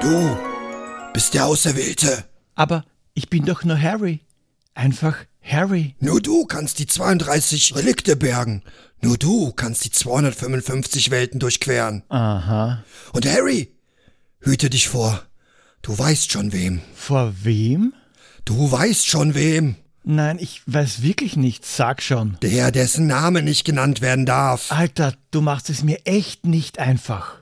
Du bist der Auserwählte. Aber ich bin doch nur Harry. Einfach Harry. Nur du kannst die 32 Relikte bergen. Nur du kannst die 255 Welten durchqueren. Aha. Und Harry, hüte dich vor. Du weißt schon wem. Vor wem? Du weißt schon wem. Nein, ich weiß wirklich nicht. Sag schon. Der, dessen Name nicht genannt werden darf. Alter, du machst es mir echt nicht einfach.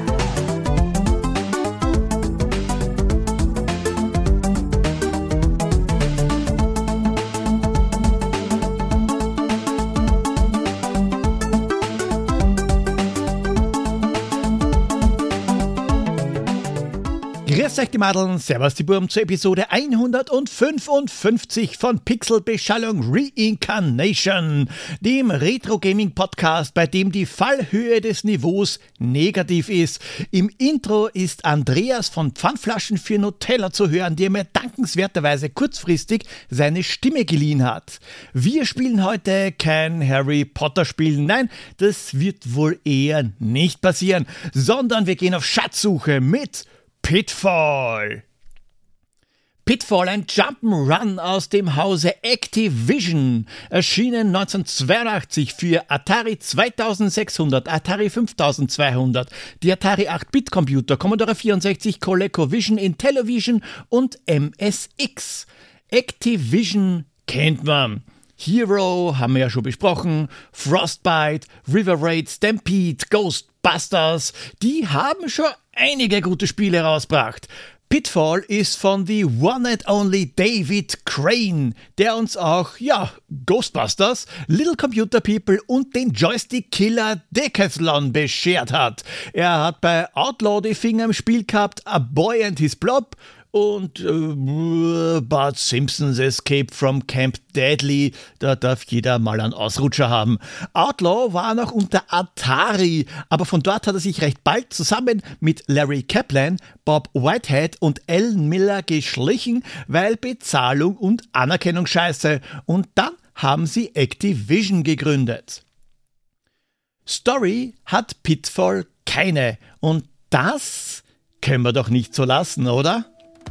Grüß euch die Madeln, servus die Burm zur Episode 155 von Pixelbeschallung Reincarnation, dem Retro-Gaming-Podcast, bei dem die Fallhöhe des Niveaus negativ ist. Im Intro ist Andreas von Pfandflaschen für Nutella zu hören, der mir dankenswerterweise kurzfristig seine Stimme geliehen hat. Wir spielen heute kein Harry Potter-Spiel, nein, das wird wohl eher nicht passieren, sondern wir gehen auf Schatzsuche mit Pitfall. Pitfall, ein Jump'n'Run aus dem Hause Activision, erschienen 1982 für Atari 2600, Atari 5200, die Atari 8-Bit-Computer, Commodore 64, ColecoVision, Intellivision und MSX. Activision kennt man. Hero haben wir ja schon besprochen, Frostbite, River Raid, Stampede, Ghostbusters, die haben schon einige gute Spiele rausgebracht. Pitfall ist von the one and only David Crane, der uns auch, Ghostbusters, Little Computer People und den Joystick Killer Decathlon beschert hat. Er hat bei Outlaw die Finger im Spiel gehabt, A Boy and His Blob und Bart Simpsons Escape from Camp Deadly, da darf jeder mal einen Ausrutscher haben. Outlaw war noch unter Atari, aber von dort hat er sich recht bald zusammen mit Larry Kaplan, Bob Whitehead und Alan Miller geschlichen, weil Bezahlung und Anerkennung scheiße. Und dann haben sie Activision gegründet. Story hat Pitfall keine und das können wir doch nicht so lassen, oder?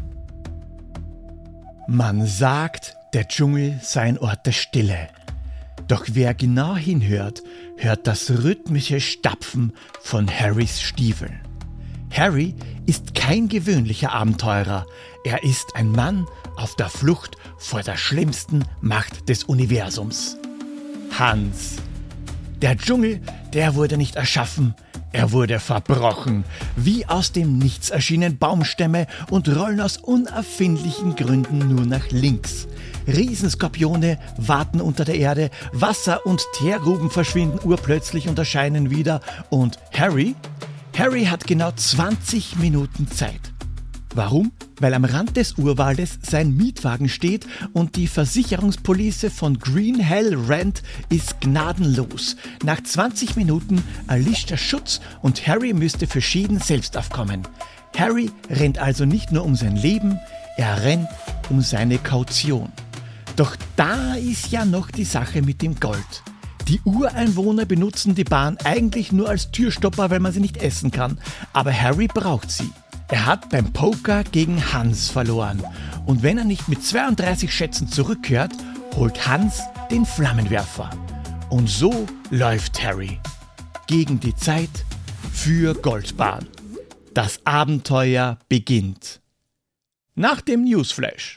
Man sagt, der Dschungel sei ein Ort der Stille. Doch wer genau hinhört, hört das rhythmische Stapfen von Harrys Stiefeln. Harry ist kein gewöhnlicher Abenteurer. Er ist ein Mann auf der Flucht vor der schlimmsten Macht des Universums. Hans. Der Dschungel, der wurde nicht erschaffen. Er wurde verbrochen. Wie aus dem Nichts erschienen Baumstämme und rollen aus unerfindlichen Gründen nur nach links. Riesenskorpione warten unter der Erde, Wasser- und Teergruben verschwinden urplötzlich und erscheinen wieder. Und Harry hat genau 20 Minuten Zeit. Warum? Weil am Rand des Urwaldes sein Mietwagen steht und die Versicherungspolice von Green Hell Rent ist gnadenlos. Nach 20 Minuten erlischt der Schutz und Harry müsste für Schäden selbst aufkommen. Harry rennt also nicht nur um sein Leben, er rennt um seine Kaution. Doch da ist ja noch die Sache mit dem Gold. Die Ureinwohner benutzen die Bahn eigentlich nur als Türstopper, weil man sie nicht essen kann. Aber Harry braucht sie. Er hat beim Poker gegen Hans verloren. Und wenn er nicht mit 32 Schätzen zurückkehrt, holt Hans den Flammenwerfer. Und so läuft Harry. Gegen die Zeit für Goldbahn. Das Abenteuer beginnt. Nach dem Newsflash.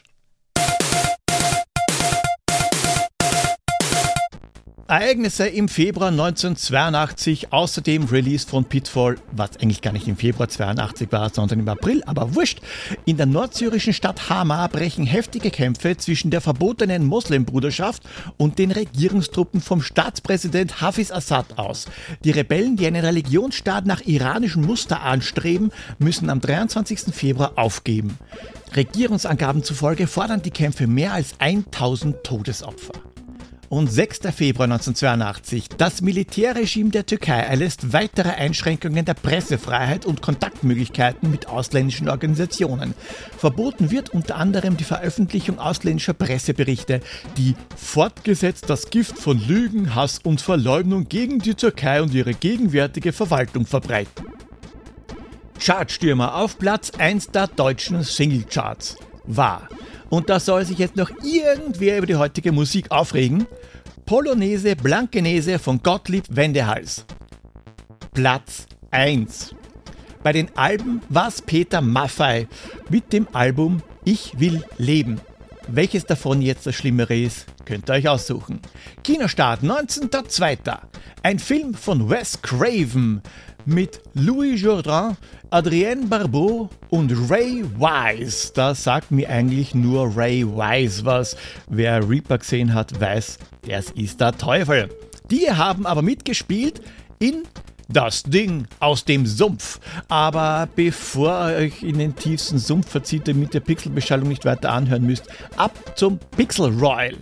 Ereignisse im Februar 1982, außerdem Release von Pitfall, was eigentlich gar nicht im Februar 82 war, sondern im April, aber wurscht. In der nordsyrischen Stadt Hama brechen heftige Kämpfe zwischen der verbotenen Moslembruderschaft und den Regierungstruppen vom Staatspräsident Hafiz Assad aus. Die Rebellen, die einen Religionsstaat nach iranischem Muster anstreben, müssen am 23. Februar aufgeben. Regierungsangaben zufolge fordern die Kämpfe mehr als 1000 Todesopfer. Und 6. Februar 1982. Das Militärregime der Türkei erlässt weitere Einschränkungen der Pressefreiheit und Kontaktmöglichkeiten mit ausländischen Organisationen. Verboten wird unter anderem die Veröffentlichung ausländischer Presseberichte, die fortgesetzt das Gift von Lügen, Hass und Verleumdung gegen die Türkei und ihre gegenwärtige Verwaltung verbreiten. Chartstürmer auf Platz 1 der deutschen Singlecharts war. Und da soll sich jetzt noch irgendwer über die heutige Musik aufregen. Polonaise Blankenese von Gottlieb Wendehals. Platz 1. Bei den Alben war es Peter Maffay mit dem Album Ich will leben. Welches davon jetzt das Schlimmere ist, könnt ihr euch aussuchen. Kinostart 19.02. Ein Film von Wes Craven mit Louis Jourdan, Adrienne Barbeau und Ray Wise. Da sagt mir eigentlich nur Ray Wise was. Wer Reaper gesehen hat, weiß, das ist der Teufel. Die haben aber mitgespielt in Das Ding aus dem Sumpf. Aber bevor ihr euch in den tiefsten Sumpf verzieht, damit ihr Pixelbeschallung nicht weiter anhören müsst, ab zum Pixel Royal.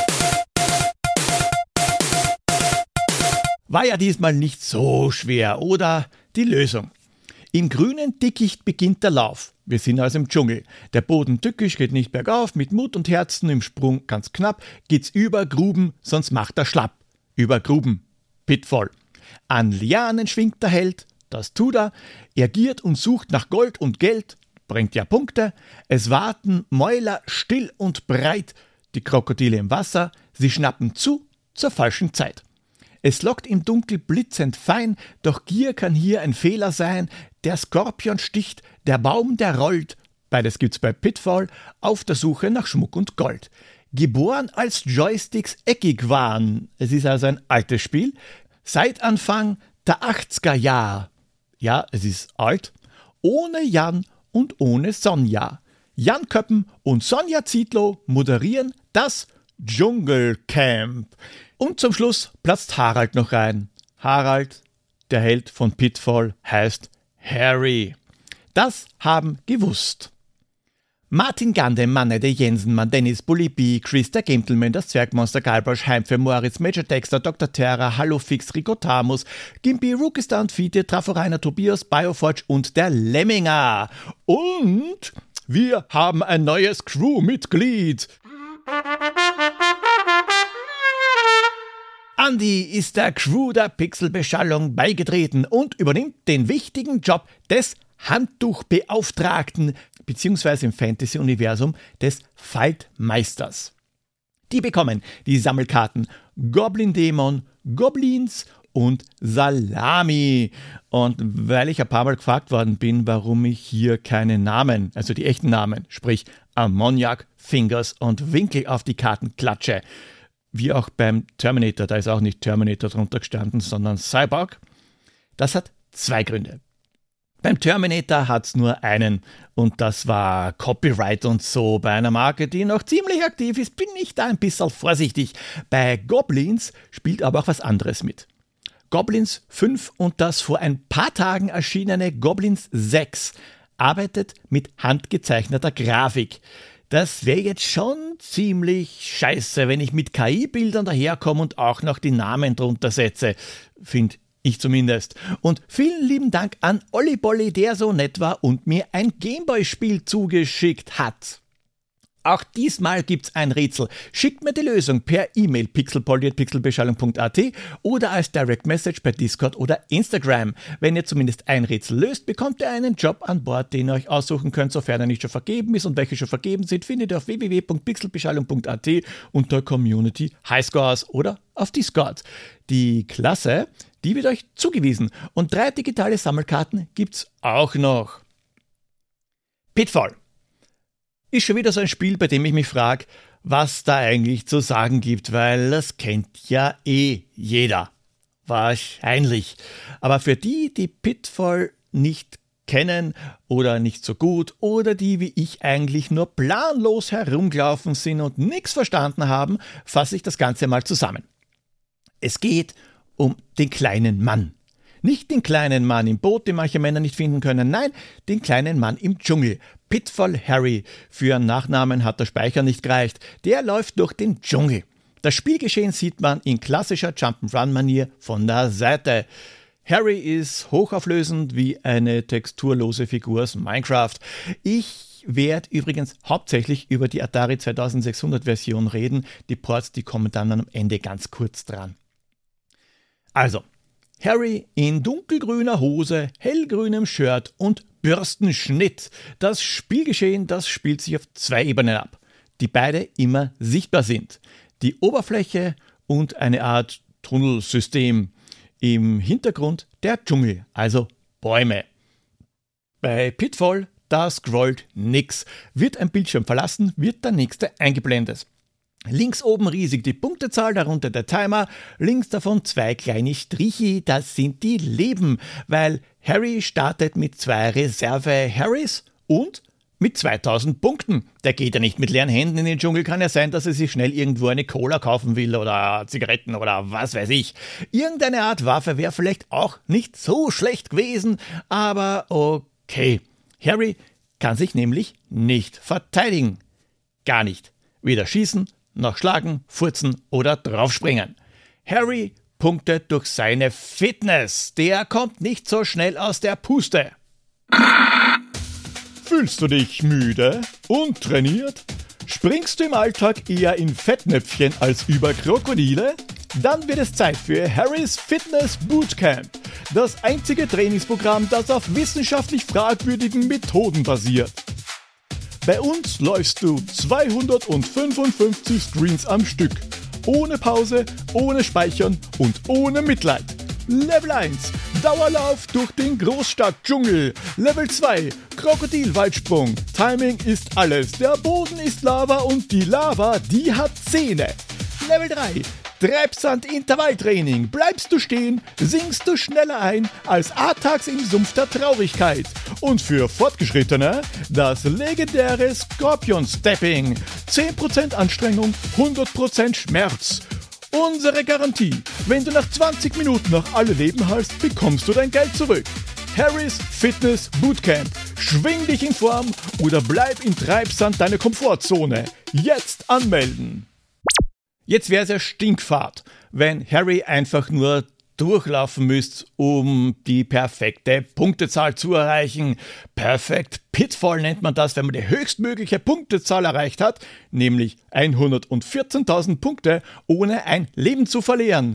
War ja diesmal nicht so schwer, oder? Die Lösung. Im grünen Dickicht beginnt der Lauf. Wir sind also im Dschungel. Der Boden tückisch, geht nicht bergauf, mit Mut und Herzen, im Sprung ganz knapp, geht's über Gruben, sonst macht er schlapp. Über Gruben. Pitfall. An Lianen schwingt der Held, das tut er. Er giert und sucht nach Gold und Geld, bringt ja Punkte. Es warten Mäuler still und breit, die Krokodile im Wasser, sie schnappen zu zur falschen Zeit. Es lockt im Dunkel blitzend fein, doch Gier kann hier ein Fehler sein. Der Skorpion sticht, der Baum, der rollt. Beides gibt's bei Pitfall, auf der Suche nach Schmuck und Gold. Geboren als Joysticks eckig waren, es ist also ein altes Spiel, seit Anfang der 80er Jahre. Ja, es ist alt. Ohne Jan und ohne Sonja. Jan Köppen und Sonja Zietlow moderieren das Dschungelcamp. Und zum Schluss platzt Harald noch rein. Harald, der Held von Pitfall, heißt Harry. Das haben gewusst Martin Gande, Manne, der Jensenmann, Dennis, Bully B, Chris, der Gentleman, das Zwergmonster, Galbrasch, Heimfe, Moritz, Major Dexter, Dr. Terra, Hallofix, Rico Tamus, Gimpi, Rookistar und Fiete, Traforeiner, Tobias, Bioforge und der Lemminger. Und wir haben ein neues Crewmitglied. Andi ist der Crew der Pixelbeschallung beigetreten und übernimmt den wichtigen Job des Handtuchbeauftragten bzw. im Fantasy-Universum des Faltmeisters. Die bekommen die Sammelkarten Goblin Dämon, Goblins und Salami. Und weil ich ein paar Mal gefragt worden bin, warum ich hier keine Namen, also die echten Namen, sprich Ammoniak, Fingers und Winkel auf die Karten klatsche, wie auch beim Terminator, da ist auch nicht Terminator drunter gestanden, sondern Cyborg, das hat zwei Gründe. Beim Terminator hat es nur einen und das war Copyright und so. Bei einer Marke, die noch ziemlich aktiv ist, bin ich da ein bisschen vorsichtig. Bei Goblins spielt aber auch was anderes mit. Goblins 5 und das vor ein paar Tagen erschienene Goblins 6 arbeitet mit handgezeichneter Grafik. Das wäre jetzt schon ziemlich scheiße, wenn ich mit KI-Bildern daherkomme und auch noch die Namen drunter setze, finde ich zumindest. Und vielen lieben Dank an Olli Bolli, der so nett war und mir ein Gameboy-Spiel zugeschickt hat. Auch diesmal gibt's ein Rätsel. Schickt mir die Lösung per E-Mail pixelpolly@pixelbeschallung.at oder als Direct Message per Discord oder Instagram. Wenn ihr zumindest ein Rätsel löst, bekommt ihr einen Job an Bord, den ihr euch aussuchen könnt, sofern er nicht schon vergeben ist. Und welche schon vergeben sind, findet ihr auf www.pixelbeschallung.at unter Community Highscores oder auf Discord. Die Klasse, die wird euch zugewiesen. Und 3 digitale Sammelkarten gibt's auch noch. Pitfall ist schon wieder so ein Spiel, bei dem ich mich frage, was da eigentlich zu sagen gibt, weil das kennt ja eh jeder. Wahrscheinlich. Aber für die, die Pitfall nicht kennen oder nicht so gut oder die wie ich eigentlich nur planlos herumgelaufen sind und nichts verstanden haben, fasse ich das Ganze mal zusammen. Es geht um den kleinen Mann. Nicht den kleinen Mann im Boot, den manche Männer nicht finden können, nein, den kleinen Mann im Dschungel. Pitfall Harry, für einen Nachnamen hat der Speicher nicht gereicht. Der läuft durch den Dschungel. Das Spielgeschehen sieht man in klassischer Jump'n'Run-Manier von der Seite. Harry ist hochauflösend wie eine texturlose Figur aus Minecraft. Ich werde übrigens hauptsächlich über die Atari 2600 Version reden. Die Ports, die kommen dann am Ende ganz kurz dran. Also, Harry in dunkelgrüner Hose, hellgrünem Shirt und Bürstenschnitt. Das Spielgeschehen, das spielt sich auf 2 Ebenen ab, die beide immer sichtbar sind. Die Oberfläche und eine Art Tunnelsystem. Im Hintergrund der Dschungel, also Bäume. Bei Pitfall, da scrollt nix. Wird ein Bildschirm verlassen, wird der nächste eingeblendet. Links oben riesig die Punktezahl, darunter der Timer, links davon 2 kleine Striche, das sind die Leben, weil Harry startet mit 2 Reserve-Harrys und mit 2000 Punkten. Der geht ja nicht mit leeren Händen in den Dschungel, kann ja sein, dass er sich schnell irgendwo eine Cola kaufen will oder Zigaretten oder was weiß ich. Irgendeine Art Waffe wäre vielleicht auch nicht so schlecht gewesen, aber okay. Harry kann sich nämlich nicht verteidigen. Gar nicht. Weder schießen, noch schlagen, furzen oder draufspringen. Harry punktet durch seine Fitness. Der kommt nicht so schnell aus der Puste. Fühlst du dich müde? Untrainiert? Springst du im Alltag eher in Fettnäpfchen als über Krokodile? Dann wird es Zeit für Harrys Fitness Bootcamp. Das einzige Trainingsprogramm, das auf wissenschaftlich fragwürdigen Methoden basiert. Bei uns läufst du 255 Screens am Stück. Ohne Pause, ohne Speichern und ohne Mitleid. Level 1, Dauerlauf durch den Großstadtdschungel. Level 2, Krokodilweitsprung. Timing ist alles. Der Boden ist Lava und die Lava, die hat Zähne. Level 3, Treibsand-Intervalltraining. Bleibst du stehen, sinkst du schneller ein als A-Tags im Sumpf der Traurigkeit. Und für Fortgeschrittene das legendäre Scorpion-Stepping. 10% Anstrengung, 100% Schmerz. Unsere Garantie, wenn du nach 20 Minuten noch alle Leben hast, bekommst du dein Geld zurück. Harrys Fitness Bootcamp. Schwing dich in Form oder bleib in Treibsand deiner Komfortzone. Jetzt anmelden. Jetzt wäre es ja stinkfad, wenn Harry einfach nur durchlaufen müsst, um die perfekte Punktezahl zu erreichen. Perfect Pitfall nennt man das, wenn man die höchstmögliche Punktezahl erreicht hat, nämlich 114.000 Punkte, ohne ein Leben zu verlieren.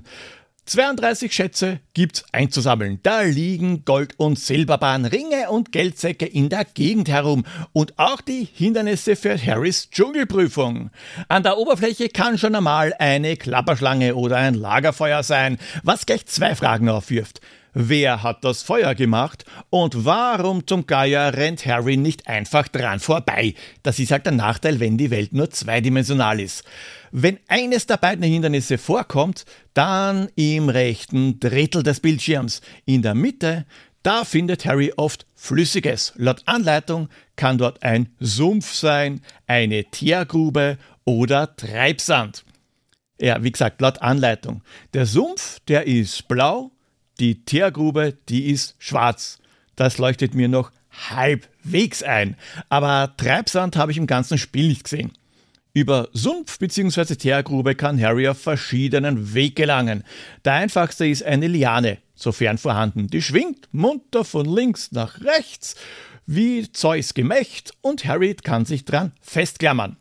32 Schätze gibt's einzusammeln. Da liegen Gold- und Silberbahn, Ringe und Geldsäcke in der Gegend herum und auch die Hindernisse für Harrys Dschungelprüfung. An der Oberfläche kann schon einmal eine Klapperschlange oder ein Lagerfeuer sein, was gleich 2 Fragen aufwirft. Wer hat das Feuer gemacht und warum zum Geier rennt Harry nicht einfach dran vorbei? Das ist halt der Nachteil, wenn die Welt nur zweidimensional ist. Wenn eines der beiden Hindernisse vorkommt, dann im rechten Drittel des Bildschirms. In der Mitte, da findet Harry oft Flüssiges. Laut Anleitung kann dort ein Sumpf sein, eine Teergrube oder Treibsand. Ja, wie gesagt, laut Anleitung. Der Sumpf, der ist blau. Die Teergrube, die ist schwarz. Das leuchtet mir noch halbwegs ein. Aber Treibsand habe ich im ganzen Spiel nicht gesehen. Über Sumpf bzw. Teergrube kann Harry auf verschiedenen Weg gelangen. Der einfachste ist eine Liane, sofern vorhanden. Die schwingt munter von links nach rechts, wie Zeus Gemächt, und Harry kann sich dran festklammern.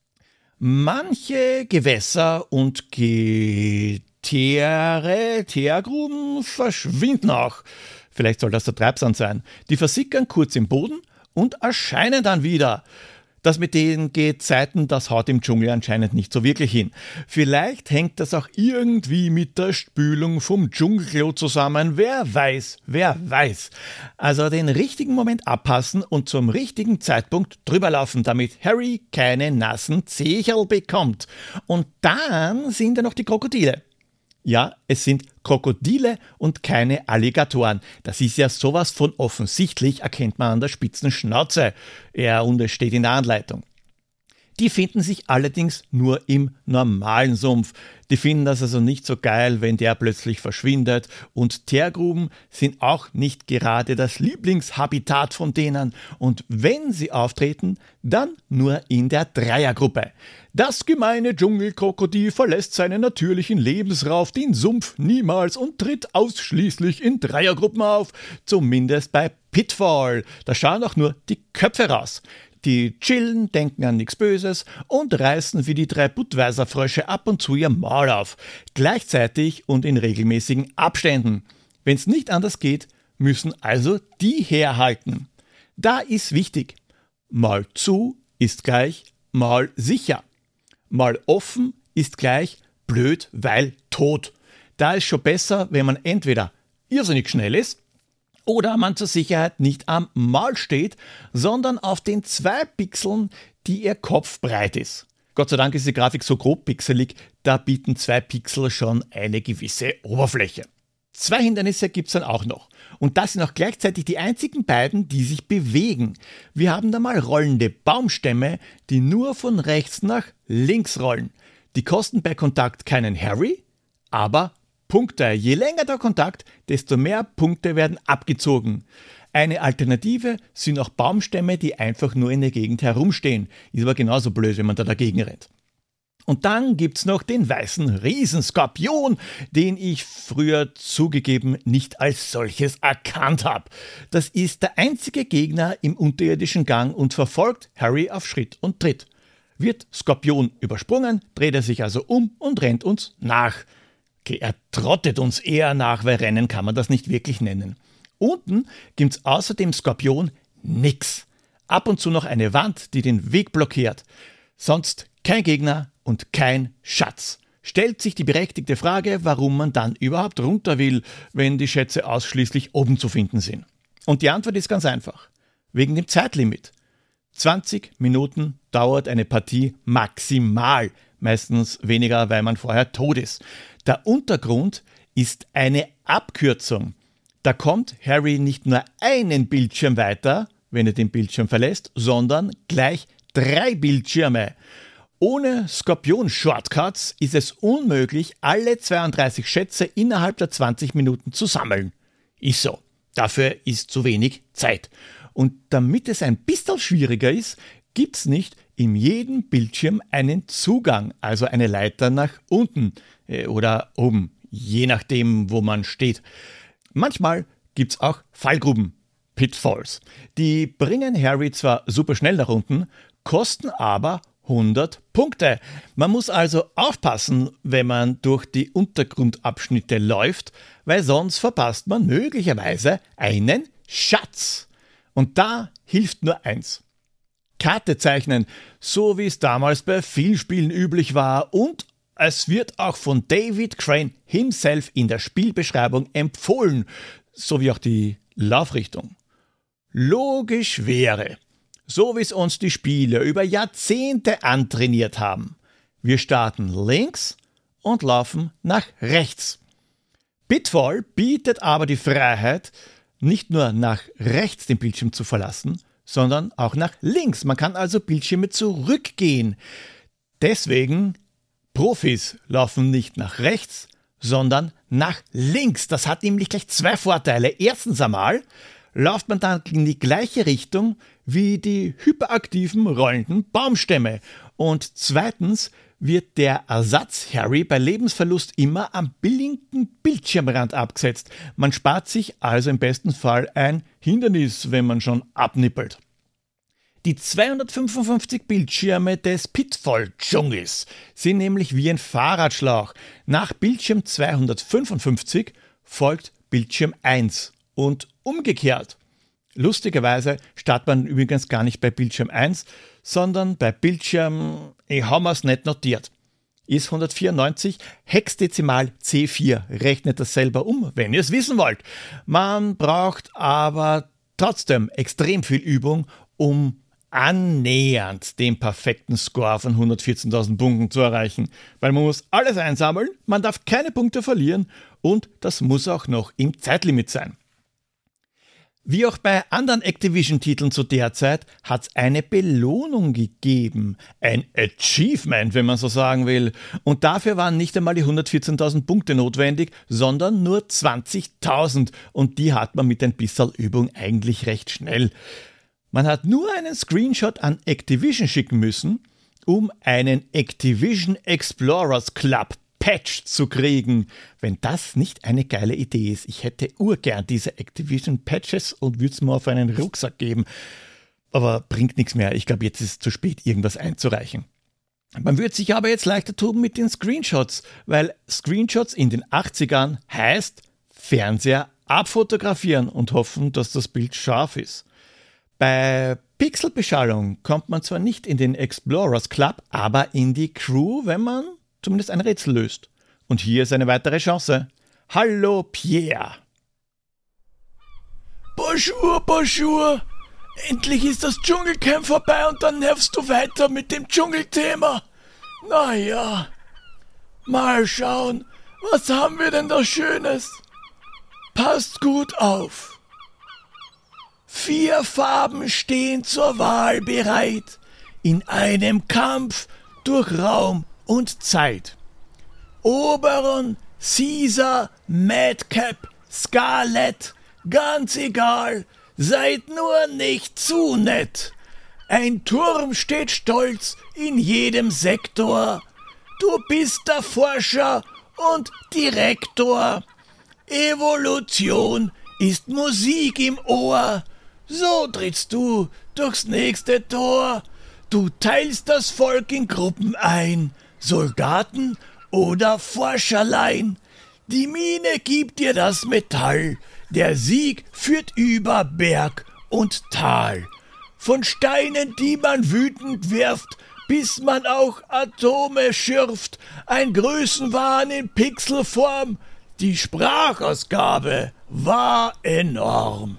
Manche Gewässer und Teergruben verschwinden auch. Vielleicht soll das der Treibsand sein. Die versickern kurz im Boden und erscheinen dann wieder. Das mit den Gezeiten, das haut im Dschungel anscheinend nicht so wirklich hin. Vielleicht hängt das auch irgendwie mit der Spülung vom Dschungelklo zusammen. Wer weiß, wer weiß. Also den richtigen Moment abpassen und zum richtigen Zeitpunkt drüber laufen, damit Harry keine nassen Zehcherl bekommt. Und dann sind da noch die Krokodile. Ja, es sind Krokodile und keine Alligatoren. Das ist ja sowas von offensichtlich, erkennt man an der spitzen Schnauze. Ja, und es steht in der Anleitung. Die finden sich allerdings nur im normalen Sumpf. Die finden das also nicht so geil, wenn der plötzlich verschwindet. Und Teergruben sind auch nicht gerade das Lieblingshabitat von denen. Und wenn sie auftreten, dann nur in der Dreiergruppe. Das gemeine Dschungelkrokodil verlässt seinen natürlichen Lebensraum, den Sumpf, niemals und tritt ausschließlich in Dreiergruppen auf. Zumindest bei Pitfall. Da schauen auch nur die Köpfe raus. Die chillen, denken an nichts Böses und reißen wie die 3 Budweiser-Frösche ab und zu ihr Maul auf. Gleichzeitig und in regelmäßigen Abständen. Wenn es nicht anders geht, müssen also die herhalten. Da ist wichtig, mal zu ist gleich mal sicher. Mal offen ist gleich blöd, weil tot. Da ist schon besser, wenn man entweder irrsinnig schnell ist oder man zur Sicherheit nicht am Maul steht, sondern auf den 2 Pixeln, die ihr Kopf breit ist. Gott sei Dank ist die Grafik so grob pixelig, da bieten 2 Pixel schon eine gewisse Oberfläche. 2 Hindernisse gibt es dann auch noch. Und das sind auch gleichzeitig die einzigen beiden, die sich bewegen. Wir haben da mal rollende Baumstämme, die nur von rechts nach links rollen. Die kosten bei Kontakt keinen Harry, aber Punkte. Je länger der Kontakt, desto mehr Punkte werden abgezogen. Eine Alternative sind auch Baumstämme, die einfach nur in der Gegend herumstehen. Ist aber genauso blöd, wenn man da dagegen rennt. Und dann gibt's noch den weißen Riesenskorpion, den ich früher zugegeben nicht als solches erkannt habe. Das ist der einzige Gegner im unterirdischen Gang und verfolgt Harry auf Schritt und Tritt. Wird Skorpion übersprungen, dreht er sich also um und rennt uns nach. Okay, er trottet uns eher nach, weil Rennen kann man das nicht wirklich nennen. Unten gibt's außer dem Skorpion nix. Ab und zu noch eine Wand, die den Weg blockiert. Sonst kein Gegner und kein Schatz. Stellt sich die berechtigte Frage, warum man dann überhaupt runter will, wenn die Schätze ausschließlich oben zu finden sind. Und die Antwort ist ganz einfach. Wegen dem Zeitlimit. 20 Minuten dauert eine Partie maximal. Meistens weniger, weil man vorher tot ist. Der Untergrund ist eine Abkürzung. Da kommt Harry nicht nur einen Bildschirm weiter, wenn er den Bildschirm verlässt, sondern gleich 3 Bildschirme. Ohne Skorpion-Shortcuts ist es unmöglich, alle 32 Schätze innerhalb der 20 Minuten zu sammeln. Ist so. Dafür ist zu wenig Zeit. Und damit es ein bisschen schwieriger ist, gibt's nicht in jedem Bildschirm einen Zugang, also eine Leiter nach unten oder oben, je nachdem, wo man steht. Manchmal gibt's auch Fallgruben, Pitfalls. Die bringen Harry zwar super schnell nach unten, kosten aber 100 Punkte. Man muss also aufpassen, wenn man durch die Untergrundabschnitte läuft, weil sonst verpasst man möglicherweise einen Schatz. Und da hilft nur eins. Karte zeichnen, so wie es damals bei vielen Spielen üblich war, und es wird auch von David Crane himself in der Spielbeschreibung empfohlen, sowie auch die Laufrichtung. Logisch wäre, so wie es uns die Spieler über Jahrzehnte antrainiert haben. Wir starten links und laufen nach rechts. Pitfall bietet aber die Freiheit, nicht nur nach rechts den Bildschirm zu verlassen, sondern auch nach links. Man kann also Bildschirme zurückgehen. Deswegen, Profis laufen nicht nach rechts, sondern nach links. Das hat nämlich gleich 2 Vorteile. Erstens einmal läuft man dann in die gleiche Richtung wie die hyperaktiven rollenden Baumstämme. Und zweitens wird der Ersatz-Harry bei Lebensverlust immer am linken Bildschirmrand abgesetzt. Man spart sich also im besten Fall ein Hindernis, wenn man schon abnippelt. Die 255 Bildschirme des Pitfall-Dschungels sind nämlich wie ein Fahrradschlauch. Nach Bildschirm 255 folgt Bildschirm 1 und umgekehrt. Lustigerweise startet man übrigens gar nicht bei Bildschirm 1, sondern bei Bildschirm, ich habe mir's nicht notiert, ist 194 Hexadezimal C4. Rechnet das selber um, wenn ihr es wissen wollt. Man braucht aber trotzdem extrem viel Übung, um annähernd den perfekten Score von 114.000 Punkten zu erreichen, weil man muss alles einsammeln, man darf keine Punkte verlieren und das muss auch noch im Zeitlimit sein. Wie auch bei anderen Activision-Titeln zu der Zeit hat es eine Belohnung gegeben, ein Achievement, wenn man so sagen will. Und dafür waren nicht einmal die 114.000 Punkte notwendig, sondern nur 20.000. Und die hat man mit ein bisschen Übung eigentlich recht schnell. Man hat nur einen Screenshot an Activision schicken müssen, um einen Activision Explorers Club Patch zu kriegen, wenn das nicht eine geile Idee ist. Ich hätte urgern diese Activision Patches und würde es mir auf einen Rucksack geben. Aber bringt nichts mehr. Ich glaube, jetzt ist es zu spät, irgendwas einzureichen. Man würde sich aber jetzt leichter tun mit den Screenshots, weil Screenshots in den 80ern heißt Fernseher abfotografieren und hoffen, dass das Bild scharf ist. Bei Pixelbeschallung kommt man zwar nicht in den Explorers Club, aber in die Crew, wenn man zumindest ein Rätsel löst. Und hier ist eine weitere Chance. Hallo Pierre! Bonjour! Endlich ist das Dschungelcamp vorbei und dann nervst du weiter mit dem Dschungelthema. Naja, mal schauen, was haben wir denn da Schönes? Passt gut auf. 4 Farben stehen zur Wahl bereit, in einem Kampf durch Raum und Zeit. Oberon, Caesar, Madcap, Scarlett, ganz egal, seid nur nicht zu nett. Ein Turm steht stolz in jedem Sektor. Du bist der Forscher und Direktor. Evolution ist Musik im Ohr. So trittst du durchs nächste Tor. Du teilst das Volk in Gruppen ein, Soldaten oder Forscherlein. Die Mine gibt dir das Metall, der Sieg führt über Berg und Tal. Von Steinen, die man wütend wirft, bis man auch Atome schürft, ein Größenwahn in Pixelform, die Sprachausgabe war enorm.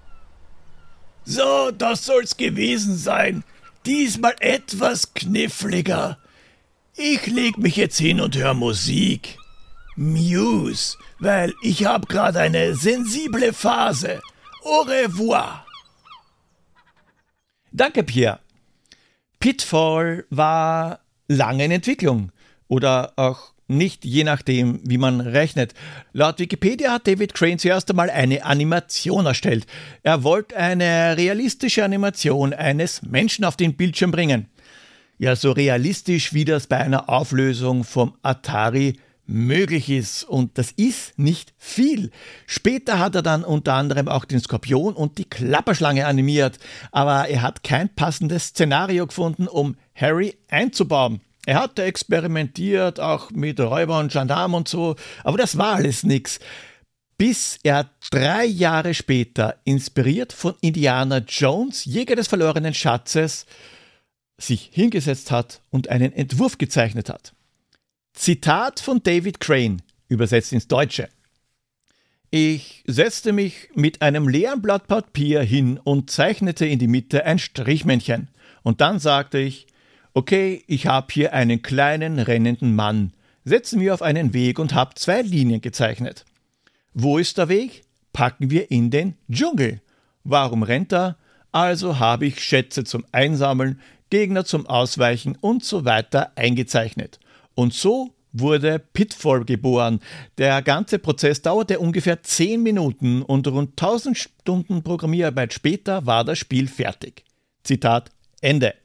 So, das soll's gewesen sein, diesmal etwas kniffliger. Ich leg mich jetzt hin und hör Musik. Muse, weil ich hab grad eine sensible Phase. Au revoir. Danke, Pierre. Pitfall war lange in Entwicklung oder auch nicht, je nachdem, wie man rechnet. Laut Wikipedia hat David Crane zuerst einmal eine Animation erstellt. Er wollte eine realistische Animation eines Menschen auf den Bildschirm bringen. Ja, so realistisch, wie das bei einer Auflösung vom Atari möglich ist. Und das ist nicht viel. Später hat er dann unter anderem auch den Skorpion und die Klapperschlange animiert. Aber er hat kein passendes Szenario gefunden, um Harry einzubauen. Er hat experimentiert, auch mit Räubern und Gendarmen und so, aber das war alles nix. Bis er 3 Jahre später, inspiriert von Indiana Jones, Jäger des verlorenen Schatzes, sich hingesetzt hat und einen Entwurf gezeichnet hat. Zitat von David Crane, übersetzt ins Deutsche. Ich setzte mich mit einem leeren Blatt Papier hin und zeichnete in die Mitte ein Strichmännchen. Und dann sagte ich, okay, ich habe hier einen kleinen rennenden Mann. Setzen wir auf einen Weg und habe 2 Linien gezeichnet. Wo ist der Weg? Packen wir in den Dschungel. Warum rennt er? Also habe ich Schätze zum Einsammeln, Gegner zum Ausweichen und so weiter eingezeichnet. Und so wurde Pitfall geboren. Der ganze Prozess dauerte ungefähr 10 Minuten und rund 1000 Stunden Programmierarbeit später war das Spiel fertig. Zitat Ende.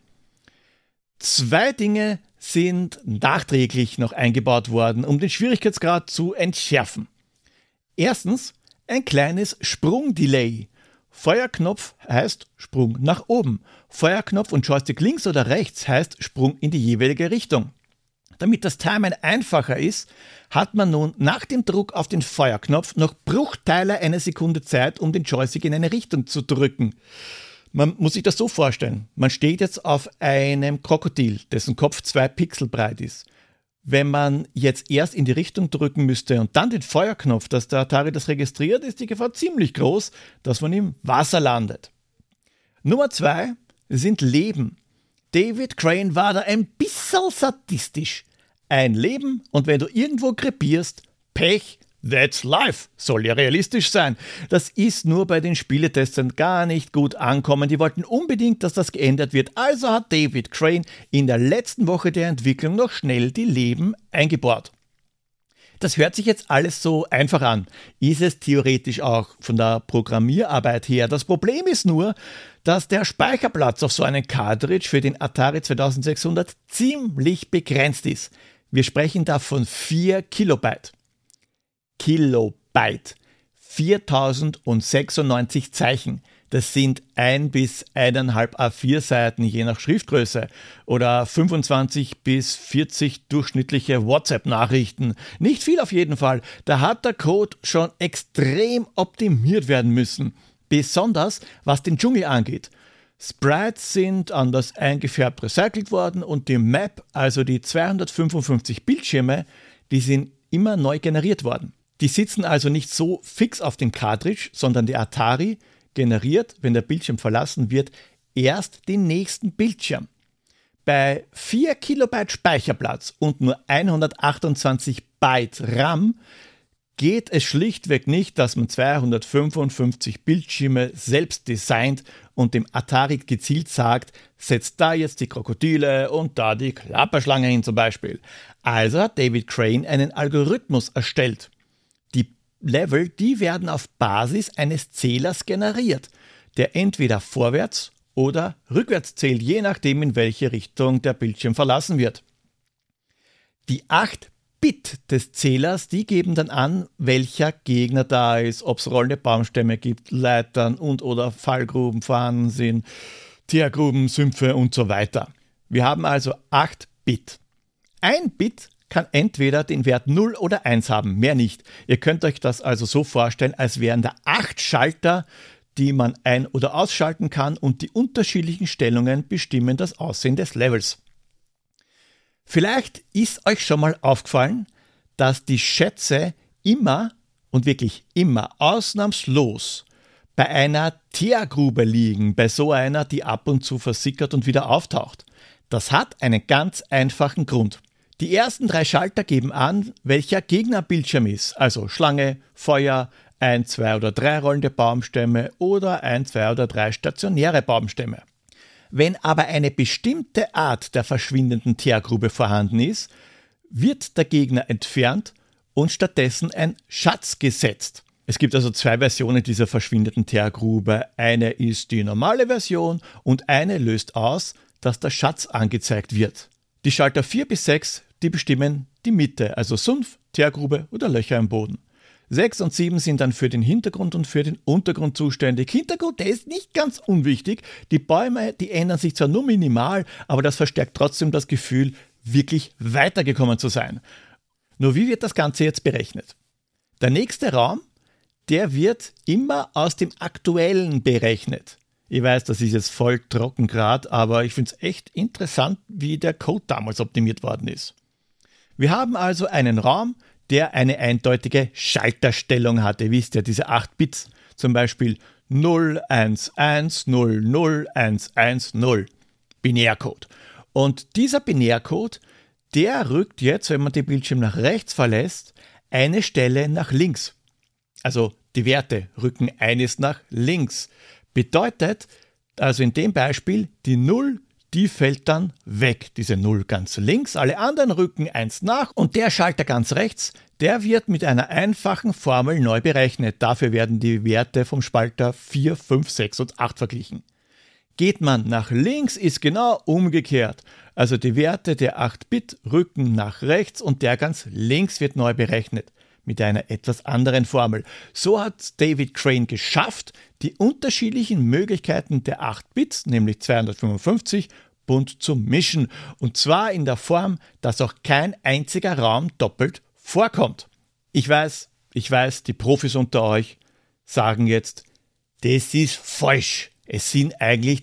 2 Dinge sind nachträglich noch eingebaut worden, um den Schwierigkeitsgrad zu entschärfen. Erstens ein kleines Sprungdelay. Feuerknopf heißt Sprung nach oben. Feuerknopf und Joystick links oder rechts heißt Sprung in die jeweilige Richtung. Damit das Timen einfacher ist, hat man nun nach dem Druck auf den Feuerknopf noch Bruchteile einer Sekunde Zeit, um den Joystick in eine Richtung zu drücken. Man muss sich das so vorstellen, man steht jetzt auf einem Krokodil, dessen Kopf 2 Pixel breit ist. Wenn man jetzt erst in die Richtung drücken müsste und dann den Feuerknopf, dass der Atari das registriert, ist die Gefahr ziemlich groß, dass man im Wasser landet. Nummer 2 sind Leben. David Crane war da ein bisschen sadistisch. Ein Leben und wenn du irgendwo krepierst, Pech, that's life. Soll ja realistisch sein. Das ist nur bei den Spieletestern gar nicht gut ankommen. Die wollten unbedingt, dass das geändert wird. Also hat David Crane in der letzten Woche der Entwicklung noch schnell die Leben eingebaut. Das hört sich jetzt alles so einfach an. Ist es theoretisch auch von der Programmierarbeit her. Das Problem ist nur, dass der Speicherplatz auf so einem Cartridge für den Atari 2600 ziemlich begrenzt ist. Wir sprechen da von 4 Kilobyte. Kilobyte. 4096 Zeichen. Das sind 1 bis 1,5 A4-Seiten je nach Schriftgröße oder 25 bis 40 durchschnittliche WhatsApp-Nachrichten. Nicht viel auf jeden Fall. Da hat der Code schon extrem optimiert werden müssen. Besonders was den Dschungel angeht. Sprites sind anders eingefärbt recycelt worden und die Map, also die 255 Bildschirme, die sind immer neu generiert worden. Die sitzen also nicht so fix auf dem Cartridge, sondern der Atari generiert, wenn der Bildschirm verlassen wird, erst den nächsten Bildschirm. Bei 4 Kilobyte Speicherplatz und nur 128 Byte RAM geht es schlichtweg nicht, dass man 255 Bildschirme selbst designt und dem Atari gezielt sagt, setzt da jetzt die Krokodile und da die Klapperschlange hin zum Beispiel. Also hat David Crane einen Algorithmus erstellt. Die Level, die werden auf Basis eines Zählers generiert, der entweder vorwärts oder rückwärts zählt, je nachdem in welche Richtung der Bildschirm verlassen wird. Die 8 Bit des Zählers, die geben dann an, welcher Gegner da ist, ob es rollende Baumstämme gibt, Leitern und oder Fallgruben vorhanden sind, Teergruben, Sümpfe und so weiter. Wir haben also 8 Bit. Ein Bit kann entweder den Wert 0 oder 1 haben, mehr nicht. Ihr könnt euch das also so vorstellen, als wären da 8 Schalter, die man ein- oder ausschalten kann und die unterschiedlichen Stellungen bestimmen das Aussehen des Levels. Vielleicht ist euch schon mal aufgefallen, dass die Schätze immer und wirklich immer ausnahmslos bei einer Teergrube liegen, bei so einer, die ab und zu versickert und wieder auftaucht. Das hat einen ganz einfachen Grund. Die ersten 3 Schalter geben an, welcher Gegnerbildschirm ist, also Schlange, Feuer, 1, 2 oder 3 rollende Baumstämme oder 1, 2 oder 3 stationäre Baumstämme. Wenn aber eine bestimmte Art der verschwindenden Teergrube vorhanden ist, wird der Gegner entfernt und stattdessen ein Schatz gesetzt. Es gibt also 2 Versionen dieser verschwindenden Teergrube. Eine ist die normale Version und eine löst aus, dass der Schatz angezeigt wird. Die Schalter 4 bis 6, die bestimmen die Mitte, also Sumpf, Teergrube oder Löcher im Boden. 6 und 7 sind dann für den Hintergrund und für den Untergrund zuständig. Hintergrund, der ist nicht ganz unwichtig. Die Bäume, die ändern sich zwar nur minimal, aber das verstärkt trotzdem das Gefühl, wirklich weitergekommen zu sein. Nur wie wird das Ganze jetzt berechnet? Der nächste Raum, der wird immer aus dem aktuellen berechnet. Ich weiß, das ist jetzt voll trocken gerade, aber ich finde es echt interessant, wie der Code damals optimiert worden ist. Wir haben also einen Raum, der eine eindeutige Schalterstellung hatte. Ihr wisst ja, diese 8 Bits, zum Beispiel 0, 1, 1, 0, 0, 1, 1, 0. Binärcode. Und dieser Binärcode, der rückt jetzt, wenn man den Bildschirm nach rechts verlässt, eine Stelle nach links. Also die Werte rücken eines nach links. Bedeutet, also in dem Beispiel, die 0, die fällt dann weg, diese 0 ganz links, alle anderen rücken 1 nach und der Schalter ganz rechts, der wird mit einer einfachen Formel neu berechnet. Dafür werden die Werte vom Spalter 4, 5, 6 und 8 verglichen. Geht man nach links, ist genau umgekehrt. Also die Werte der 8-Bit rücken nach rechts und der ganz links wird neu berechnet. Mit einer etwas anderen Formel. So hat David Crane geschafft, die unterschiedlichen Möglichkeiten der 8 Bits, nämlich 255, bunt zu mischen. Und zwar in der Form, dass auch kein einziger Raum doppelt vorkommt. Ich weiß, die Profis unter euch sagen jetzt, das ist falsch. Es sind eigentlich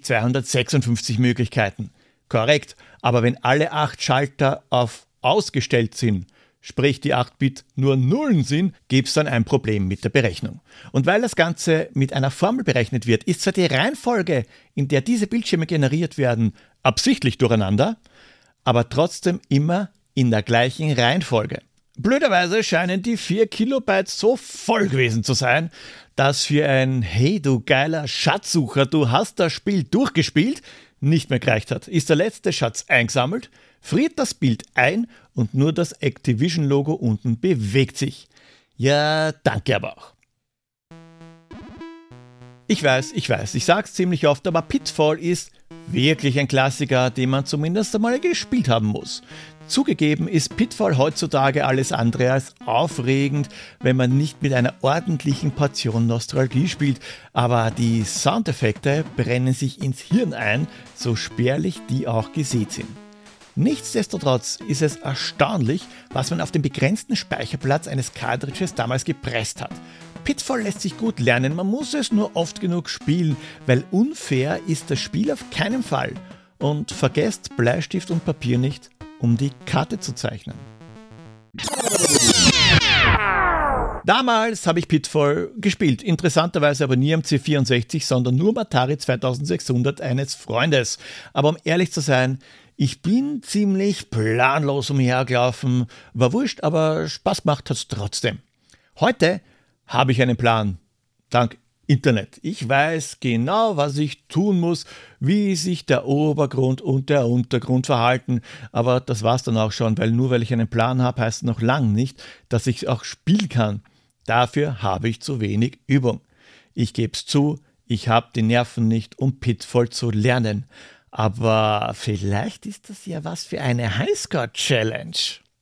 256 Möglichkeiten. Korrekt, aber wenn alle 8 Schalter auf ausgestellt sind, sprich die 8-Bit nur Nullen sind, gibt es dann ein Problem mit der Berechnung. Und weil das Ganze mit einer Formel berechnet wird, ist zwar die Reihenfolge, in der diese Bildschirme generiert werden, absichtlich durcheinander, aber trotzdem immer in der gleichen Reihenfolge. Blöderweise scheinen die 4 Kilobyte so voll gewesen zu sein, dass für ein "Hey du geiler Schatzsucher, du hast das Spiel durchgespielt" nicht mehr gereicht hat. Ist der letzte Schatz eingesammelt, friert das Bild ein und nur das Activision-Logo unten bewegt sich. Ja, danke aber auch. Ich weiß, ich sag's ziemlich oft, aber Pitfall ist Wirklich ein Klassiker, den man zumindest einmal gespielt haben muss. Zugegeben ist Pitfall heutzutage alles andere als aufregend, wenn man nicht mit einer ordentlichen Portion Nostalgie spielt, aber die Soundeffekte brennen sich ins Hirn ein, so spärlich die auch gesät sind. Nichtsdestotrotz ist es erstaunlich, was man auf dem begrenzten Speicherplatz eines Cartridges damals gepresst hat. Pitfall lässt sich gut lernen, man muss es nur oft genug spielen, weil unfair ist das Spiel auf keinen Fall. Und vergesst Bleistift und Papier nicht, um die Karte zu zeichnen. Damals habe ich Pitfall gespielt, interessanterweise aber nie am C64, sondern nur am Atari 2600 eines Freundes. Aber um ehrlich zu sein, ich bin ziemlich planlos umhergelaufen, war wurscht, aber Spaß gemacht hat es trotzdem. Heute habe ich einen Plan, dank Internet. Ich weiß genau, was ich tun muss, wie sich der Obergrund und der Untergrund verhalten, aber das war's dann auch schon, weil nur weil ich einen Plan habe, heißt noch lang nicht, dass ich auch spielen kann. Dafür habe ich zu wenig Übung. Ich gebe es zu, ich habe die Nerven nicht, um Pitfall zu lernen. Aber vielleicht ist das ja was für eine Highscore-Challenge.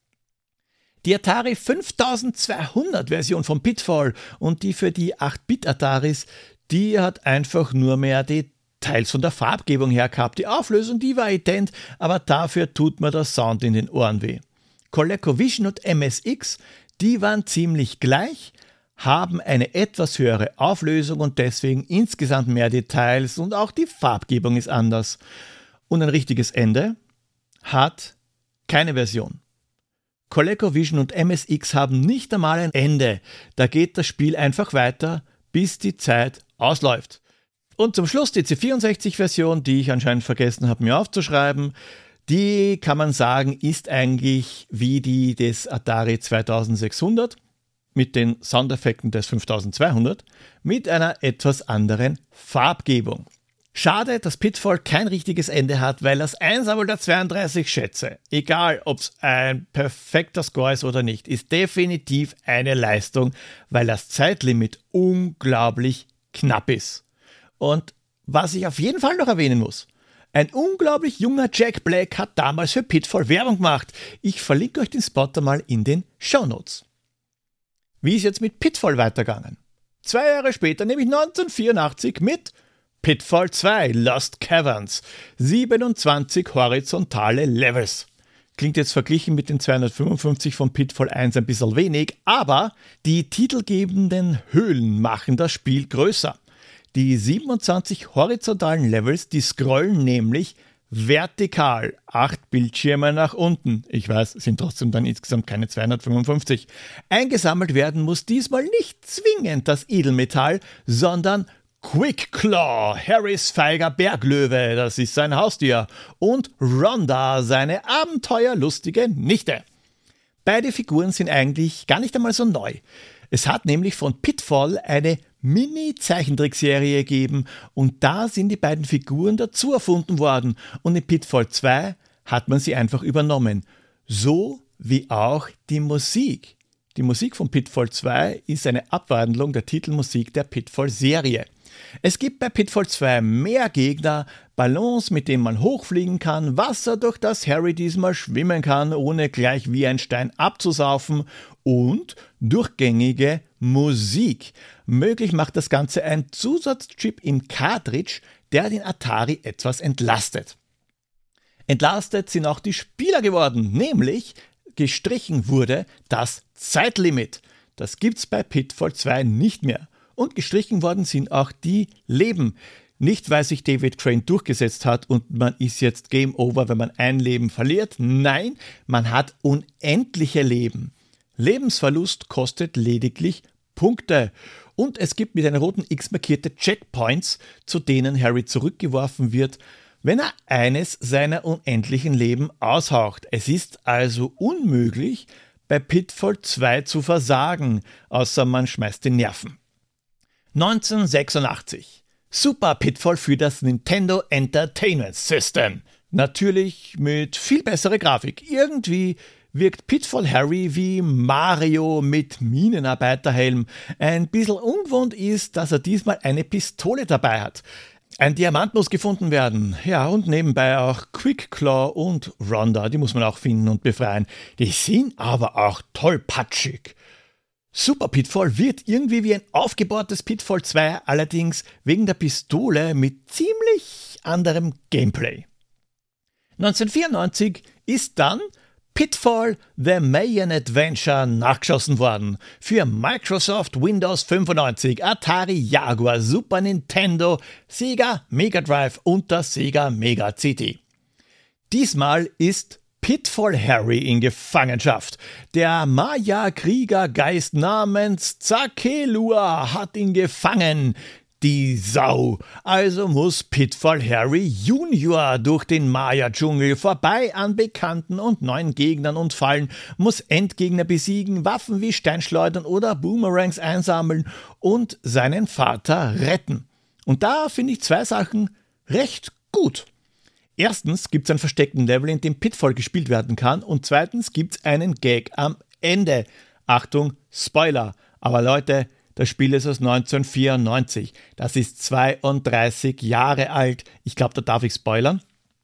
Die Atari 5200 Version von Pitfall und die für die 8-Bit-Ataris, die hat einfach nur mehr Details von der Farbgebung her gehabt. Die Auflösung, die war ident, aber dafür tut mir der Sound in den Ohren weh. ColecoVision und MSX, die waren ziemlich gleich, haben eine etwas höhere Auflösung und deswegen insgesamt mehr Details und auch die Farbgebung ist anders. Und ein richtiges Ende hat keine Version. ColecoVision und MSX haben nicht einmal ein Ende. Da geht das Spiel einfach weiter, bis die Zeit ausläuft. Und zum Schluss die C64-Version, die ich anscheinend vergessen habe, mir aufzuschreiben. Die, kann man sagen, ist eigentlich wie die des Atari 2600 mit den Soundeffekten des 5200 mit einer etwas anderen Farbgebung. Schade, dass Pitfall kein richtiges Ende hat, weil das 1 einmal der 32 schätze. Egal, ob es ein perfekter Score ist oder nicht, ist definitiv eine Leistung, weil das Zeitlimit unglaublich knapp ist. Und was ich auf jeden Fall noch erwähnen muss, ein unglaublich junger Jack Black hat damals für Pitfall Werbung gemacht. Ich verlinke euch den Spot einmal in den Shownotes. Wie ist jetzt mit Pitfall weitergegangen? 2 Jahre später, nämlich 1984 mit Pitfall 2 Lost Caverns, 27 horizontale Levels. Klingt jetzt verglichen mit den 255 von Pitfall 1 ein bisschen wenig, aber die titelgebenden Höhlen machen das Spiel größer. Die 27 horizontalen Levels, die scrollen nämlich vertikal 8 Bildschirme nach unten. Ich weiß, sind trotzdem dann insgesamt keine 255. Eingesammelt werden muss diesmal nicht zwingend das Edelmetall, sondern Quick Claw, Harrys feiger Berglöwe, das ist sein Haustier, und Rhonda, seine abenteuerlustige Nichte. Beide Figuren sind eigentlich gar nicht einmal so neu. Es hat nämlich von Pitfall eine Mini-Zeichentrickserie gegeben und da sind die beiden Figuren dazu erfunden worden und in Pitfall 2 hat man sie einfach übernommen. So wie auch die Musik. Die Musik von Pitfall 2 ist eine Abwandlung der Titelmusik der Pitfall-Serie. Es gibt bei Pitfall 2 mehr Gegner, Ballons, mit denen man hochfliegen kann, Wasser, durch das Harry diesmal schwimmen kann, ohne gleich wie ein Stein abzusaufen, und durchgängige Musik. Möglich macht das Ganze ein Zusatzchip im Cartridge, der den Atari etwas entlastet. Entlastet sind auch die Spieler geworden, nämlich gestrichen wurde das Zeitlimit. Das gibt's bei Pitfall 2 nicht mehr. Und gestrichen worden sind auch die Leben. Nicht, weil sich David Crane durchgesetzt hat und man ist jetzt Game Over, wenn man ein Leben verliert. Nein, man hat unendliche Leben. Lebensverlust kostet lediglich Punkte. Und es gibt mit einer roten X markierte Checkpoints, zu denen Harry zurückgeworfen wird, wenn er eines seiner unendlichen Leben aushaucht. Es ist also unmöglich, bei Pitfall 2 zu versagen, außer man schmeißt die Nerven. 1986. Super Pitfall für das Nintendo Entertainment System. Natürlich mit viel besserer Grafik. Irgendwie wirkt Pitfall Harry wie Mario mit Minenarbeiterhelm. Ein bisschen ungewohnt ist, dass er diesmal eine Pistole dabei hat. Ein Diamant muss gefunden werden. Ja, und nebenbei auch Quickclaw und Rhonda, die muss man auch finden und befreien. Die sind aber auch tollpatschig. Super Pitfall wird irgendwie wie ein aufgebohrtes Pitfall 2, allerdings wegen der Pistole mit ziemlich anderem Gameplay. 1994 ist dann Pitfall The Mayan Adventure nachgeschossen worden. Für Microsoft Windows 95, Atari Jaguar, Super Nintendo, Sega Mega Drive und der Sega Mega CD. Diesmal ist Pitfall Harry in Gefangenschaft. Der Maya-Kriegergeist namens Zakelua hat ihn gefangen. Die Sau. Also muss Pitfall Harry Junior durch den Maya-Dschungel vorbei an bekannten und neuen Gegnern und Fallen, muss Endgegner besiegen, Waffen wie Steinschleudern oder Boomerangs einsammeln und seinen Vater retten. Und da finde ich 2 Sachen recht gut. Erstens gibt es einen versteckten Level, in dem Pitfall gespielt werden kann, und zweitens gibt es einen Gag am Ende. Achtung, Spoiler. Aber Leute, das Spiel ist aus 1994. Das ist 32 Jahre alt. Ich glaube, da darf ich spoilern.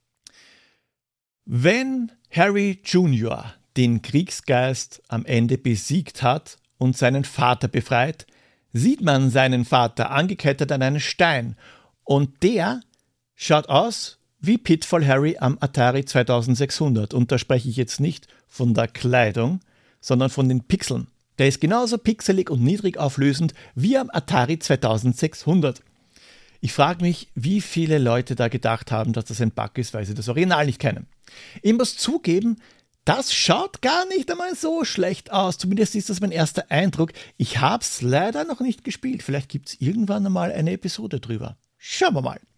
Wenn Harry Jr. den Kriegsgeist am Ende besiegt hat und seinen Vater befreit, sieht man seinen Vater angekettet an einen Stein. Und der schaut aus wie Pitfall Harry am Atari 2600. Und da spreche ich jetzt nicht von der Kleidung, sondern von den Pixeln. Der ist genauso pixelig und niedrig auflösend wie am Atari 2600. Ich frage mich, wie viele Leute da gedacht haben, dass das ein Bug ist, weil sie das Original nicht kennen. Ich muss zugeben, das schaut gar nicht einmal so schlecht aus. Zumindest ist das mein erster Eindruck. Ich habe es leider noch nicht gespielt. Vielleicht gibt es irgendwann einmal eine Episode drüber. Schauen wir mal.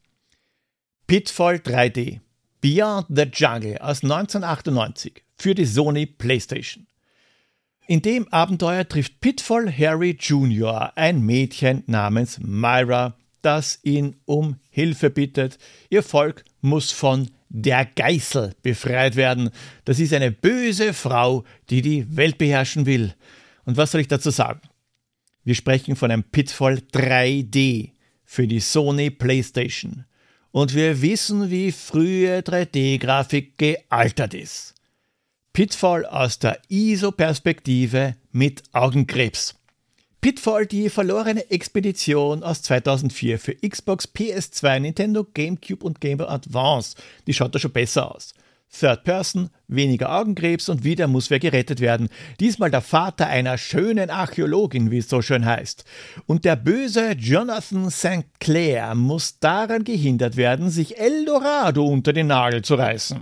Pitfall 3D Beyond the Jungle aus 1998 für die Sony PlayStation. In dem Abenteuer trifft Pitfall Harry Jr. ein Mädchen namens Myra, das ihn um Hilfe bittet. Ihr Volk muss von der Geißel befreit werden. Das ist eine böse Frau, die die Welt beherrschen will. Und was soll ich dazu sagen? Wir sprechen von einem Pitfall 3D für die Sony PlayStation. Und wir wissen, wie frühe 3D-Grafik gealtert ist. Pitfall aus der ISO-Perspektive mit Augenkrebs. Pitfall, die verlorene Expedition aus 2004 für Xbox, PS2, Nintendo, GameCube und Game Boy Advance. Die schaut da schon besser aus. Third Person, weniger Augenkrebs und wieder muss wer gerettet werden. Diesmal der Vater einer schönen Archäologin, wie es so schön heißt. Und der böse Jonathan St. Clair muss daran gehindert werden, sich Eldorado unter den Nagel zu reißen.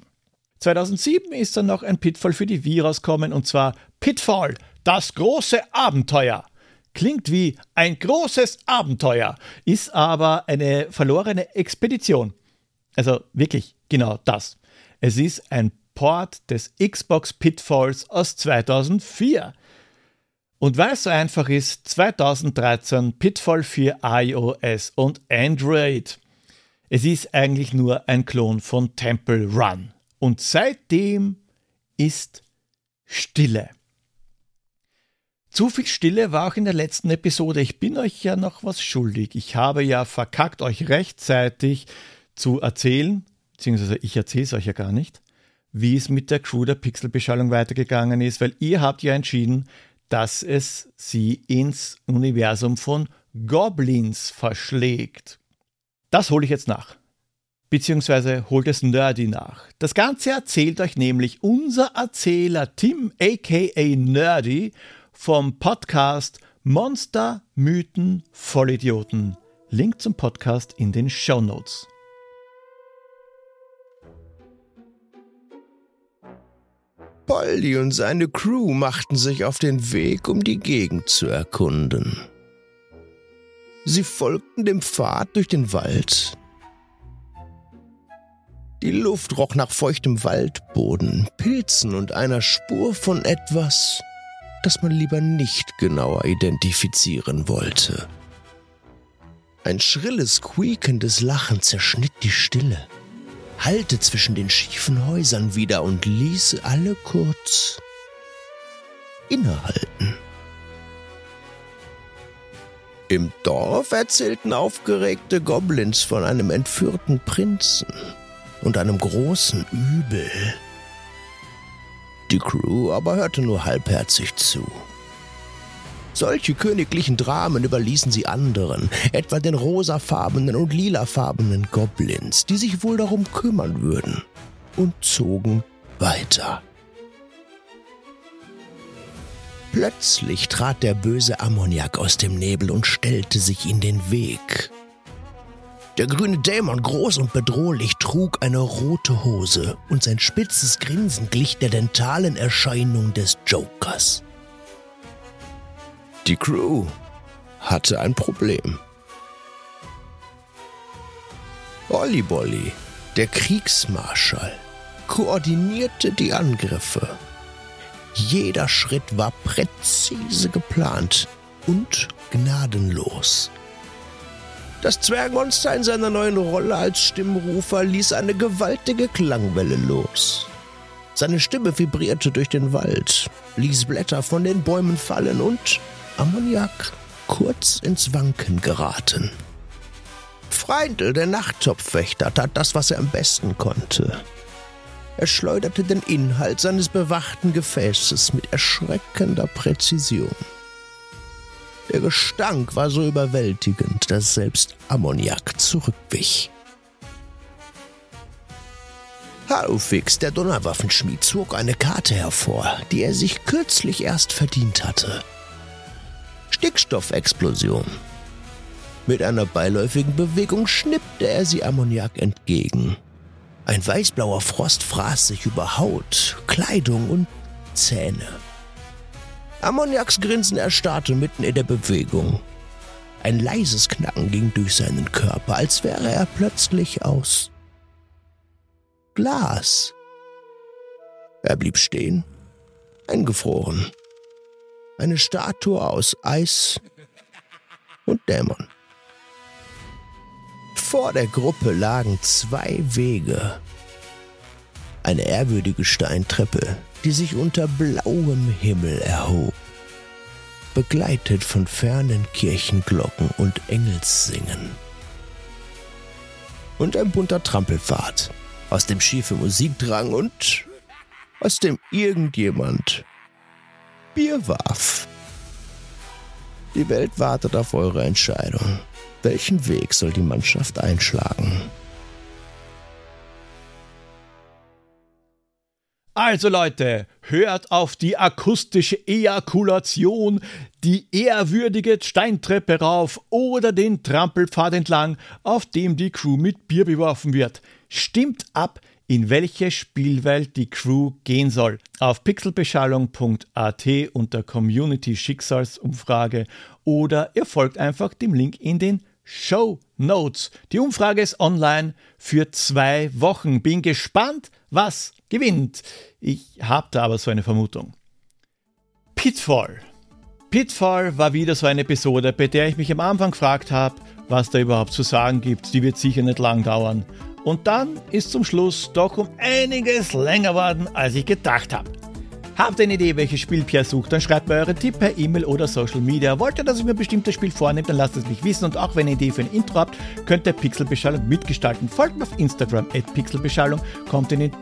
2007 ist dann noch ein Pitfall für die Wii rausgekommen, und zwar Pitfall, das große Abenteuer. Klingt wie ein großes Abenteuer, ist aber eine verlorene Expedition. Also wirklich genau das. Es ist ein Port des Xbox Pitfalls aus 2004. Und weil es so einfach ist, 2013 Pitfall für iOS und Android. Es ist eigentlich nur ein Klon von Temple Run. Und seitdem ist Stille. Zu viel Stille war auch in der letzten Episode. Ich bin euch ja noch was schuldig. Ich habe ja verkackt, euch rechtzeitig zu erzählen, beziehungsweise ich erzähle es euch ja gar nicht, wie es mit der Crew der Pixelbeschallung weitergegangen ist, weil ihr habt ja entschieden, dass es sie ins Universum von Goblins verschlägt. Das hole ich jetzt nach. Beziehungsweise holt es Nerdy nach. Das Ganze erzählt euch nämlich unser Erzähler Tim aka Nerdy vom Podcast Monster, Mythen, Vollidioten. Link zum Podcast in den Shownotes. Polly und seine Crew machten sich auf den Weg, um die Gegend zu erkunden. Sie folgten dem Pfad durch den Wald. Die Luft roch nach feuchtem Waldboden, Pilzen und einer Spur von etwas, das man lieber nicht genauer identifizieren wollte. Ein schrilles, quiekendes Lachen zerschnitt die Stille, hallte zwischen den schiefen Häusern wieder und ließ alle kurz innehalten. Im Dorf erzählten aufgeregte Goblins von einem entführten Prinzen und einem großen Übel. Die Crew aber hörte nur halbherzig zu. Solche königlichen Dramen überließen sie anderen, etwa den rosafarbenen und lilafarbenen Goblins, die sich wohl darum kümmern würden, und zogen weiter. Plötzlich trat der böse Ammoniak aus dem Nebel und stellte sich in den Weg. Der grüne Dämon, groß und bedrohlich, trug eine rote Hose und sein spitzes Grinsen glich der dentalen Erscheinung des Jokers. Die Crew hatte ein Problem. Ollibolli, der Kriegsmarschall, koordinierte die Angriffe. Jeder Schritt war präzise geplant und gnadenlos. Das Zwergmonster in seiner neuen Rolle als Stimmrufer ließ eine gewaltige Klangwelle los. Seine Stimme vibrierte durch den Wald, ließ Blätter von den Bäumen fallen und Ammoniak kurz ins Wanken geraten. Freindl, der Nachttopfwächter, tat das, was er am besten konnte. Er schleuderte den Inhalt seines bewachten Gefäßes mit erschreckender Präzision. Der Gestank war so überwältigend, dass selbst Ammoniak zurückwich. Harufix, der Donnerwaffenschmied, zog eine Karte hervor, die er sich kürzlich erst verdient hatte. Stickstoffexplosion. Mit einer beiläufigen Bewegung schnippte er sie Ammoniak entgegen. Ein weißblauer Frost fraß sich über Haut, Kleidung und Zähne. Ammoniaks Grinsen erstarrte mitten in der Bewegung. Ein leises Knacken ging durch seinen Körper, als wäre er plötzlich aus Glas. Er blieb stehen, eingefroren. Eine Statue aus Eis und Dämon. Vor der Gruppe lagen 2 Wege. Eine ehrwürdige Steintreppe, die sich unter blauem Himmel erhob, begleitet von fernen Kirchenglocken und Engelssingen. Und ein bunter Trampelpfad, aus dem schiefe Musik drang und aus dem irgendjemand Bier warf. Die Welt wartet auf eure Entscheidung. Welchen Weg soll die Mannschaft einschlagen? Also Leute, hört auf die akustische Ejakulation, die ehrwürdige Steintreppe rauf oder den Trampelpfad entlang, auf dem die Crew mit Bier beworfen wird. Stimmt ab, in welche Spielwelt die Crew gehen soll. Auf pixelbeschallung.at unter Community Schicksalsumfrage oder ihr folgt einfach dem Link in den Show Notes. Die Umfrage ist online für 2 Wochen. Bin gespannt, was gewinnt. Ich habe da aber so eine Vermutung. Pitfall. Pitfall war wieder so eine Episode, bei der ich mich am Anfang gefragt habe, was da überhaupt zu sagen gibt. Die wird sicher nicht lang dauern. Und dann ist zum Schluss doch um einiges länger geworden, als ich gedacht habe. Habt ihr eine Idee, welches Spiel Pierre sucht? Dann schreibt mir euren Tipp per E-Mail oder Social Media. Wollt ihr, dass ich mir ein bestimmtes Spiel vornehme, dann lasst es mich wissen. Und auch wenn ihr eine Idee für ein Intro habt, könnt ihr Pixelbeschallung mitgestalten. Folgt mir auf Instagram @pixelbeschallung, kommt in den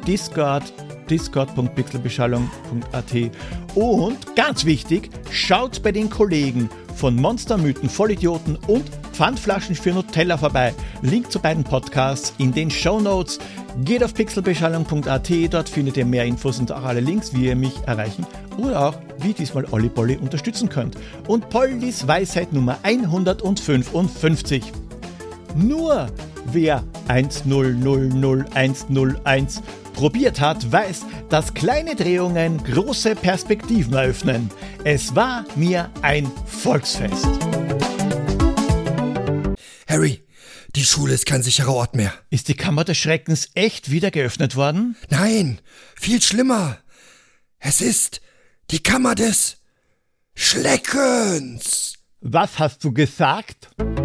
discord.pixelbeschallung.at. Und ganz wichtig, schaut bei den Kollegen von Monstermythen, Vollidioten und Pfandflaschen für Nutella vorbei. Link zu beiden Podcasts in den Shownotes. Geht auf pixelbeschallung.at, dort findet ihr mehr Infos und auch alle Links, wie ihr mich erreichen oder auch, wie diesmal Olli unterstützen könnt. Und Pollys Weisheit Nummer 155. Nur wer 1000101 probiert hat, weiß, dass kleine Drehungen große Perspektiven eröffnen. Es war mir ein Volksfest. Harry, die Schule ist kein sicherer Ort mehr. Ist die Kammer des Schreckens echt wieder geöffnet worden? Nein, viel schlimmer. Es ist die Kammer des Schleckens. Was hast du gesagt?